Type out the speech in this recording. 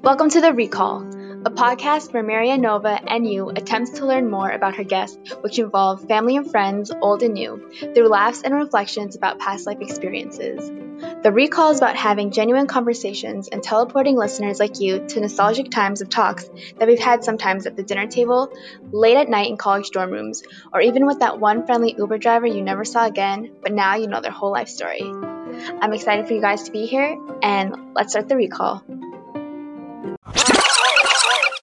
Welcome to The Recall, a podcast where Maria Nova and you attempts to learn more about her guests, which involve family and friends, old and new, through laughs and reflections about past life experiences. The Recall is about having genuine conversations and teleporting listeners like you to nostalgic times of talks that we've had sometimes at the dinner table, late at night in college dorm rooms, or even with that one friendly Uber driver you never saw again, but now you know their whole life story. I'm excited for you guys to be here, and let's start The Recall.